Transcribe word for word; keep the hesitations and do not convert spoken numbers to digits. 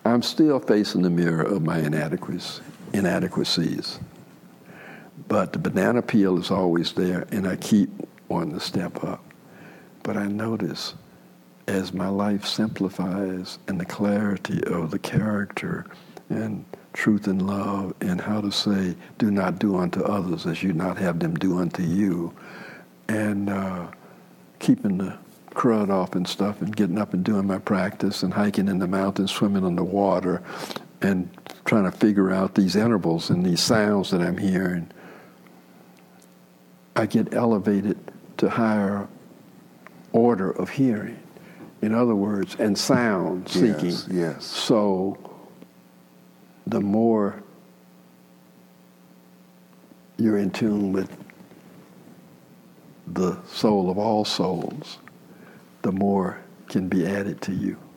I'm still facing the mirror of my inadequacies, inadequacies. But the banana peel is always there, and I keep wanting to step up. But I notice as my life simplifies and the clarity of the character and truth and love and how to say, do not do unto others as you not have them do unto you, and uh, keeping the crud off and stuff and getting up and doing my practice and hiking in the mountains, swimming on the water, and trying to figure out these intervals and these sounds that I'm hearing, I get elevated to higher order of hearing. In other words, and sound seeking. Yes, yes. So the more you're in tune with the soul of all souls, the more can be added to you.